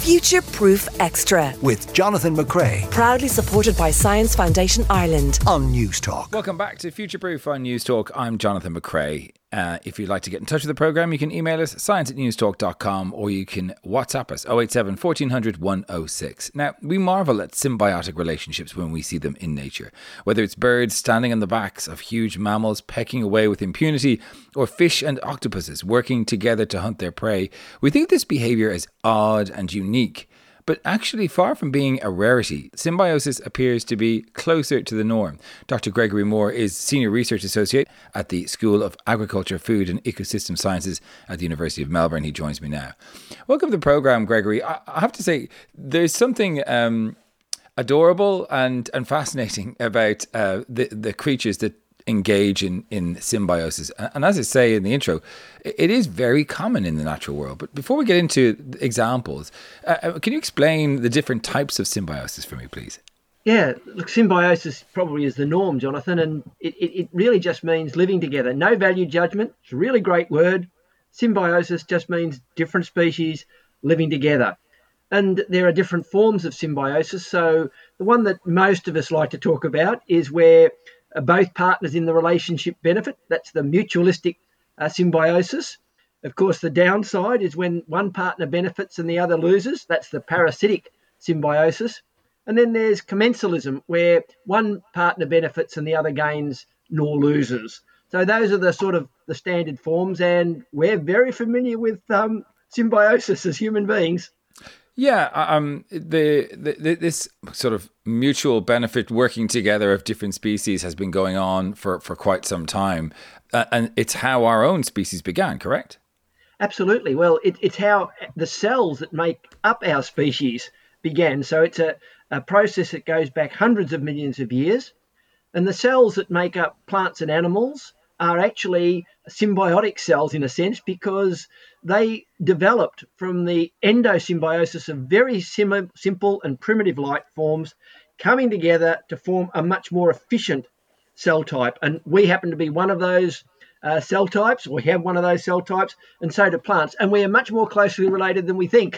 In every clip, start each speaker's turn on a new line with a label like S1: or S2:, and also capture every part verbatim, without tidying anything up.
S1: Future Proof Extra
S2: with Jonathan McCrea.
S1: Proudly supported by Science Foundation Ireland
S2: on Newstalk.
S3: Welcome back to Future Proof on Newstalk. I'm Jonathan McCrea. Uh, if you'd like to get in touch with the programme, you can email us science at newstalk dot com, or you can WhatsApp us oh eight seven, fourteen hundred, one oh six. Now, we marvel at symbiotic relationships when we see them in nature. Whether it's birds standing on the backs of huge mammals pecking away with impunity, or fish and octopuses working together to hunt their prey, we think this behaviour is odd and unique. But actually, far from being a rarity, symbiosis appears to be closer to the norm. Doctor Gregory Moore is Senior Research Associate at the School of Agriculture, Food and Ecosystem Sciences at the University of Melbourne. He joins me now. Welcome to the programme, Gregory. I have to say, there's something um, adorable and, and fascinating about uh, the, the creatures that engage in, in symbiosis. And as I say in the intro, it is very common in the natural world. But before we get into examples, uh, can you explain the different types of symbiosis for me, please?
S4: Yeah, look, symbiosis probably is the norm, Jonathan, and it, it, it really just means living together. No value judgment. It's a really great word. Symbiosis just means different species living together. And there are different forms of symbiosis. So the one that most of us like to talk about is where Uh, both partners in the relationship benefit. That's the mutualistic uh, symbiosis. Of course, the downside is when one partner benefits and the other loses. That's the parasitic symbiosis. And then there's commensalism, where one partner benefits and the other gains nor loses. So those are the sort of the standard forms, and we're very familiar with um, symbiosis as human beings.
S3: Yeah, um, the, the this sort of mutual benefit working together of different species has been going on for, for quite some time. Uh, and it's how our own species began, correct?
S4: Absolutely. Well, it, it's how the cells that make up our species began. So it's a, a process that goes back hundreds of millions of years. And the cells that make up plants and animals are actually symbiotic cells in a sense, because they developed from the endosymbiosis of very sim- simple and primitive life forms coming together to form a much more efficient cell type. And we happen to be one of those uh, cell types, or we have one of those cell types, and so do plants. And we are much more closely related than we think.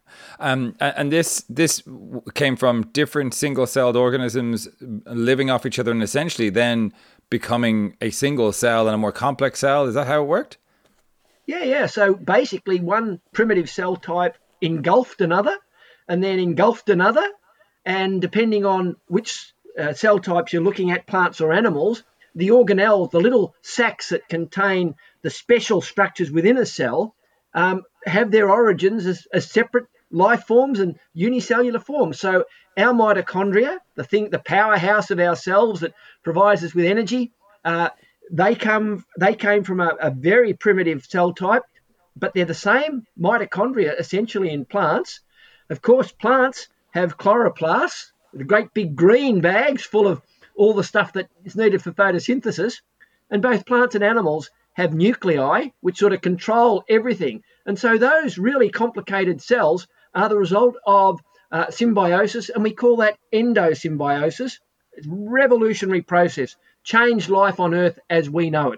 S3: Um, and this this came from different single-celled organisms living off each other and essentially then becoming a single cell and a more complex cell. Is that how it worked?
S4: Yeah, yeah. So basically one primitive cell type engulfed another and then engulfed another. And depending on which uh, cell types you're looking at, plants or animals, the organelles, the little sacs that contain the special structures within a cell, um, have their origins as, as separate life forms and unicellular forms. So our mitochondria, the thing, the powerhouse of our cells that provides us with energy, uh, they come they came from a, a very primitive cell type, but they're the same mitochondria essentially in plants. Of course, plants have chloroplasts, the great big green bags full of all the stuff that is needed for photosynthesis, and both plants and animals have nuclei which sort of control everything. And so those really complicated cells are the result of uh, symbiosis, and we call that endosymbiosis. It's a revolutionary process, changed life on Earth as we know it.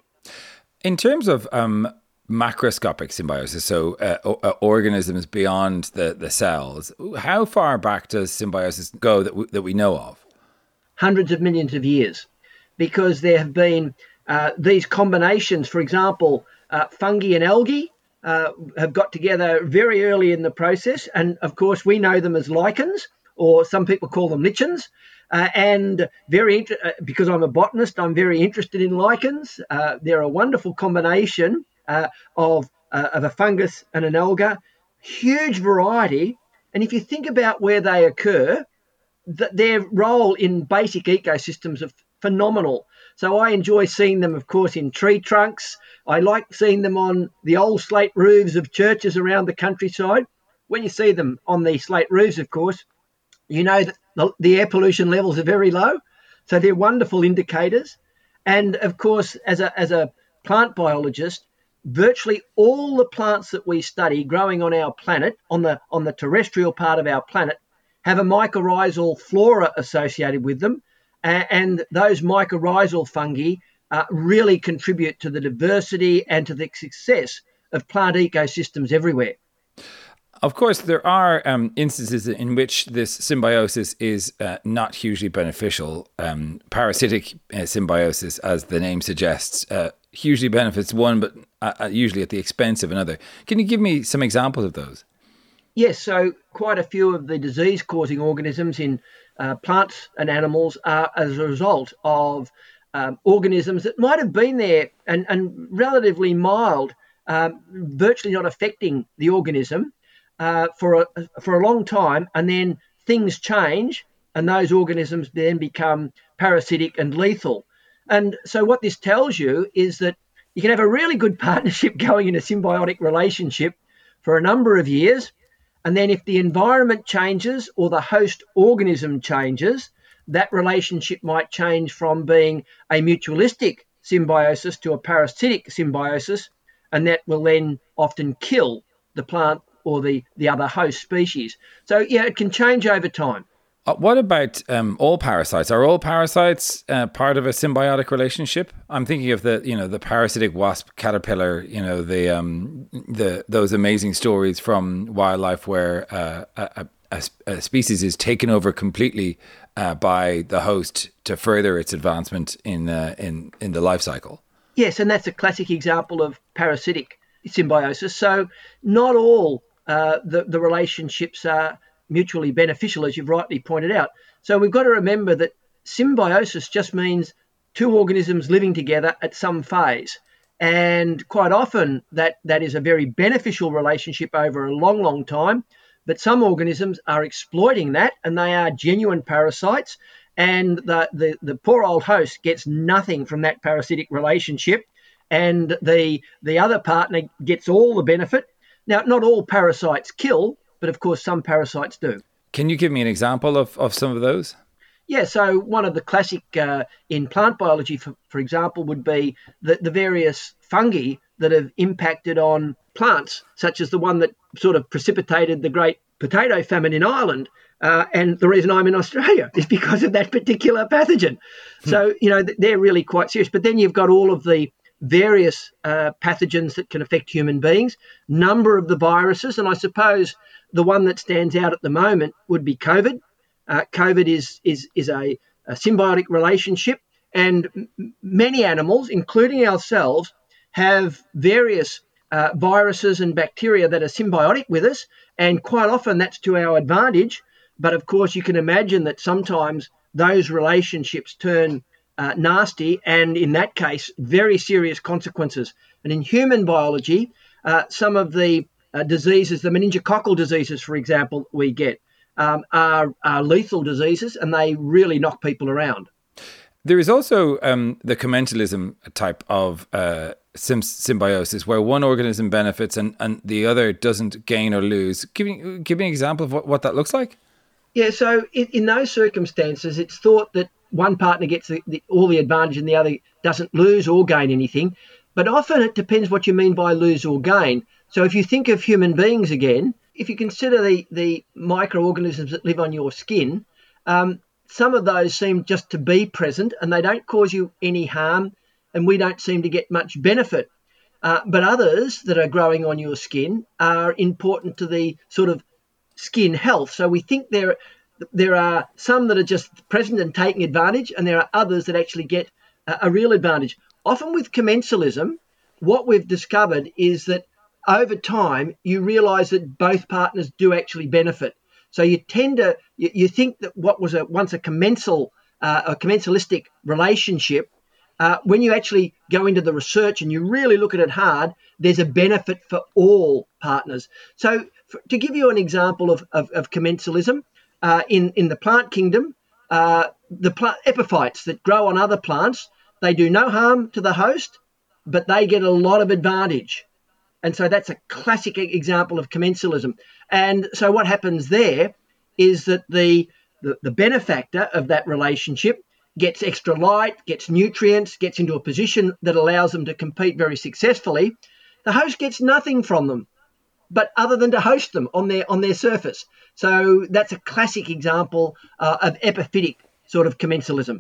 S3: In terms of um, macroscopic symbiosis, so uh, uh, organisms beyond the, the cells, how far back does symbiosis go that we, that we know of?
S4: Hundreds of millions of years, because there have been uh, these combinations. For example, uh, fungi and algae uh, have got together very early in the process, and of course we know them as lichens, or some people call them lichens. Uh, and very inter- uh, because I'm a botanist, I'm very interested in lichens. Uh, they're a wonderful combination uh, of uh, of a fungus and an alga, huge variety. And if you think about where they occur, th- their role in basic ecosystems are phenomenal. So I enjoy seeing them, of course, in tree trunks. I like seeing them on the old slate roofs of churches around the countryside. When you see them on the slate roofs, of course, you know that the, the air pollution levels are very low. So they're wonderful indicators. And of course, as a as a plant biologist, virtually all the plants that we study growing on our planet, on the on the terrestrial part of our planet, have a mycorrhizal flora associated with them. And, and those mycorrhizal fungi uh, really contribute to the diversity and to the success of plant ecosystems everywhere.
S3: Of course, there are um, instances in which this symbiosis is uh, not hugely beneficial. Um, parasitic uh, symbiosis, as the name suggests, uh, hugely benefits one, but uh, usually at the expense of another. Can you give me some examples of those?
S4: Yes, so quite a few of the disease-causing organisms in uh, plants and animals are as a result of um, organisms that might have been there and, and relatively mild, um, virtually not affecting the organism uh, for a, for a long time, and then things change and those organisms then become parasitic and lethal. And so what this tells you is that you can have a really good partnership going in a symbiotic relationship for a number of years, and then if the environment changes or the host organism changes, that relationship might change from being a mutualistic symbiosis to a parasitic symbiosis, and that will then often kill the plant or the, the other host species. So, yeah, it can change over time.
S3: Uh, what about um, all parasites? Are all parasites uh, part of a symbiotic relationship? I'm thinking of the, you know, the parasitic wasp caterpillar. You know, the um, the those amazing stories from wildlife where uh, a, a, a species is taken over completely uh, by the host to further its advancement in uh, in in the life cycle.
S4: Yes, and that's a classic example of parasitic symbiosis. So, not all uh, the the relationships are mutually beneficial, as you've rightly pointed out. So we've got to remember that symbiosis just means two organisms living together at some phase. And quite often that, that is a very beneficial relationship over a long, long time. But some organisms are exploiting that, and they are genuine parasites. And the, the, the poor old host gets nothing from that parasitic relationship, and the, the other partner gets all the benefit. Now, not all parasites kill, but of course, some parasites do.
S3: Can you give me an example of, of some of those?
S4: Yeah, so one of the classic uh, in plant biology, for, for example, would be the, the various fungi that have impacted on plants, such as the one that sort of precipitated the great potato famine in Ireland. Uh, and the reason I'm in Australia is because of that particular pathogen. Hmm. So, you know, they're really quite serious. But then you've got all of the various uh, pathogens that can affect human beings, number of the viruses, and I suppose the one that stands out at the moment would be COVID. Uh, COVID is is is a, a symbiotic relationship, and m- many animals, including ourselves, have various uh, viruses and bacteria that are symbiotic with us, and quite often that's to our advantage. But of course, you can imagine that sometimes those relationships turn Uh, nasty, and in that case, very serious consequences. And in human biology, uh, some of the uh, diseases, the meningococcal diseases, for example, we get um, are, are lethal diseases, and they really knock people around.
S3: There is also um, the commensalism type of uh, sim- symbiosis, where one organism benefits and, and the other doesn't gain or lose. Give me, give me an example of what, what that looks like.
S4: Yeah, so in, in those circumstances, it's thought that one partner gets the, the, all the advantage and the other doesn't lose or gain anything. But often it depends what you mean by lose or gain. So if you think of human beings again, if you consider the, the microorganisms that live on your skin, um, some of those seem just to be present and they don't cause you any harm, and we don't seem to get much benefit. Uh, but others that are growing on your skin are important to the sort of skin health. So we think there There are some that are just present and taking advantage, and there are others that actually get a, a real advantage. Often with commensalism, what we've discovered is that over time, you realise that both partners do actually benefit. So you tend to, you, you think that what was a, once a commensal, uh, a commensalistic relationship, uh, when you actually go into the research and you really look at it hard, there's a benefit for all partners. So for, to give you an example of, of, of commensalism, Uh, in, in the plant kingdom, uh, the plant epiphytes that grow on other plants, they do no harm to the host, but they get a lot of advantage. And so that's a classic example of commensalism. And so what happens there is that the, the, the benefactor of that relationship gets extra light, gets nutrients, gets into a position that allows them to compete very successfully. The host gets nothing from them, but other than to host them on their on their surface. So that's a classic example uh, of epiphytic sort of commensalism.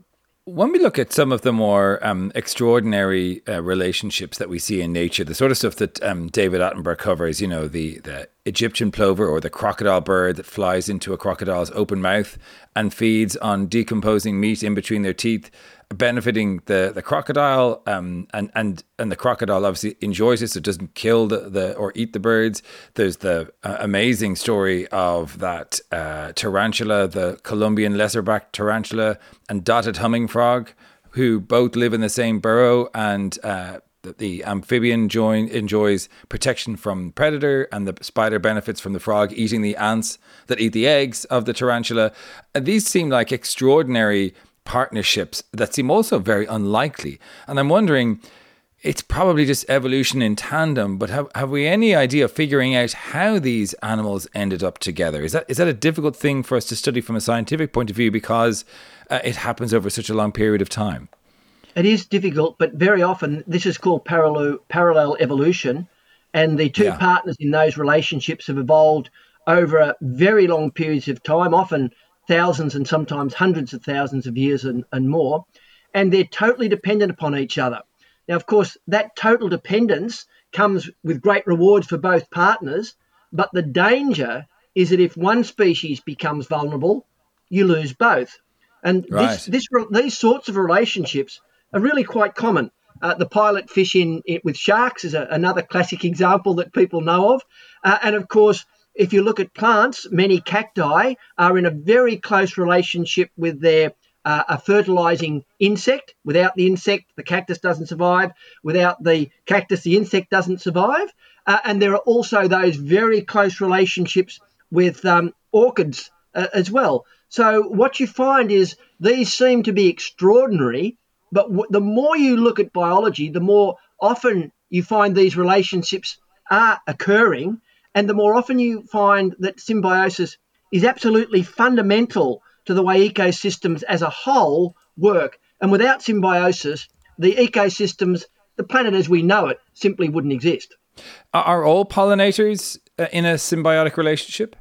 S3: When we look at some of the more um, extraordinary uh, relationships that we see in nature, the sort of stuff that um, David Attenborough covers, you know, the, the Egyptian plover or the crocodile bird that flies into a crocodile's open mouth and feeds on decomposing meat in between their teeth, benefiting the, the crocodile, um, and, and, and the crocodile obviously enjoys it, so it doesn't kill the, the or eat the birds. There's the uh, amazing story of that uh, tarantula, the Colombian leatherback tarantula and dotted humming frog, who both live in the same burrow, and uh, the, the amphibian join, enjoys protection from predator, and the spider benefits from the frog eating the ants that eat the eggs of the tarantula. And these seem like extraordinary partnerships that seem also very unlikely. And I'm wondering, it's probably just evolution in tandem, but have, have we any idea of figuring out how these animals ended up together? Is that is that a difficult thing for us to study from a scientific point of view, because uh, it happens over such a long period of time?
S4: It is difficult, but very often this is called parallel parallel evolution, and the two
S3: Yeah.
S4: partners in those relationships have evolved over a very long periods of time, often thousands and sometimes hundreds of thousands of years and, and more, and they're totally dependent upon each other. Now, of course, that total dependence comes with great rewards for both partners, but the danger is that if one species becomes vulnerable, you lose both. And
S3: Right.
S4: this, this, these sorts of relationships are really quite common. Uh, the pilot fish in, in with sharks is a, another classic example that people know of. Uh, and of course, if you look at plants, many cacti are in a very close relationship with their uh, a fertilizing insect. Without the insect, the cactus doesn't survive. Without the cactus, the insect doesn't survive. Uh, and there are also those very close relationships with um, orchids uh, as well. So what you find is these seem to be extraordinary, but w- the more you look at biology, the more often you find these relationships are occurring, and the more often you find that symbiosis is absolutely fundamental to the way ecosystems as a whole work. And without symbiosis, the ecosystems, the planet as we know it, simply wouldn't exist.
S3: Are all pollinators uh, in a symbiotic relationship?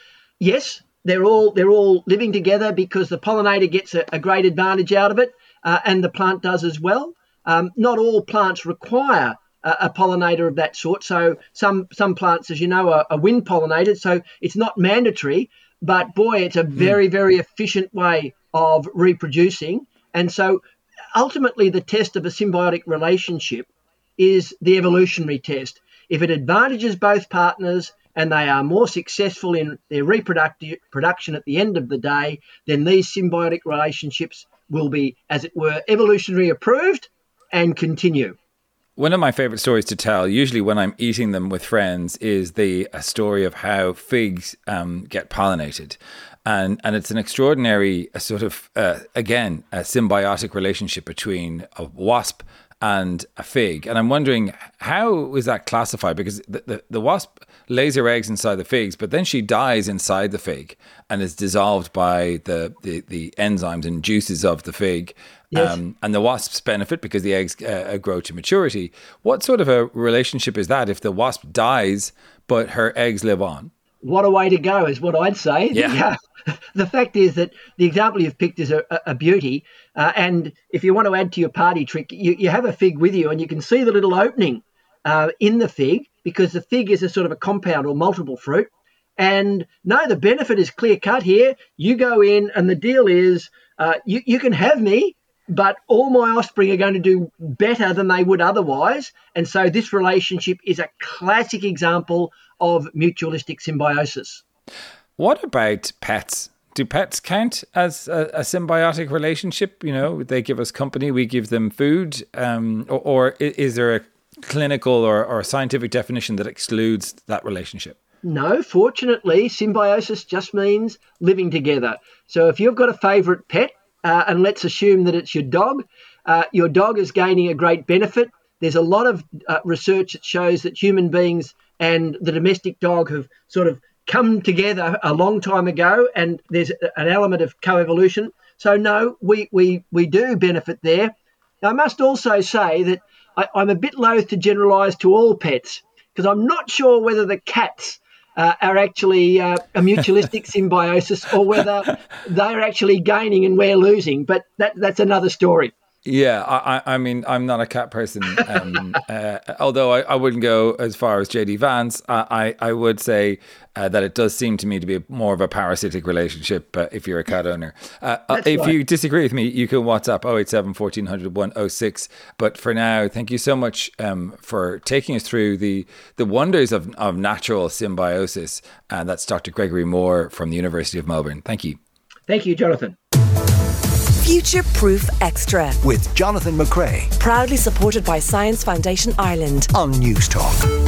S4: Yes, they're all they're all living together because the pollinator gets a, a great advantage out of it, uh, and the plant does as well. Um, not all plants require a, a pollinator of that sort. So some some plants, as you know, are, are wind pollinated, so it's not mandatory. But boy, it's a very, very efficient way of reproducing. And so ultimately the test of a symbiotic relationship is the evolutionary test. If it advantages both partners and they are more successful in their reproductive production at the end of the day, then these symbiotic relationships will be, as it were, evolutionary approved and continue.
S3: One of my favorite stories to tell, usually when I'm eating them with friends, is the a story of how figs um, get pollinated. And and it's an extraordinary a sort of, uh, again, a symbiotic relationship between a wasp and a fig. And I'm wondering, how is that classified? Because the, the, the wasp lays her eggs inside the figs, but then she dies inside the fig and is dissolved by the, the, the enzymes and juices of the fig.
S4: Yes.
S3: Um, and the wasps benefit because the eggs uh, grow to maturity. What sort of a relationship is that if the wasp dies, but her eggs live on?
S4: What a way to go is what I'd say.
S3: Yeah.
S4: The, the fact is that the example you've picked is a, a beauty. Uh, and if you want to add to your party trick, you, you have a fig with you and you can see the little opening uh, in the fig, because the fig is a sort of a compound or multiple fruit. And no, the benefit is clear cut here. You go in and the deal is uh, you, you can have me, but all my offspring are going to do better than they would otherwise. And so this relationship is a classic example of mutualistic symbiosis.
S3: What about pets? Do pets count as a, a symbiotic relationship? You know, they give us company, we give them food. Um, or, or is there a clinical or, or scientific definition that excludes that relationship?
S4: No, fortunately, symbiosis just means living together. So if you've got a favourite pet, uh, and let's assume that it's your dog, uh, your dog is gaining a great benefit. There's a lot of uh, research that shows that human beings and the domestic dog have sort of come together a long time ago, and there's an element of coevolution. So no, we we we do benefit there. Now, I must also say that I, I'm a bit loath to generalise to all pets, because I'm not sure whether the cats uh, are actually uh, a mutualistic symbiosis, or whether they're actually gaining and we're losing. But that, that's another story.
S3: Yeah, I, I mean, I'm not a cat person. Um, uh, although I, I wouldn't go as far as J D Vance, I, I, I would say uh, that it does seem to me to be more of a parasitic relationship uh, if you're a cat owner. Uh, if
S4: right.
S3: you disagree with me, you can WhatsApp oh eight seven, fourteen hundred, one oh six. But for now, thank you so much um, for taking us through the, the wonders of, of natural symbiosis. And that's Doctor Gregory Moore from the University of Melbourne. Thank you.
S4: Thank you, Jonathan.
S1: Future Proof Extra.
S2: With Jonathan McCrea
S1: Proudly supported by Science Foundation Ireland.
S2: on News Talk.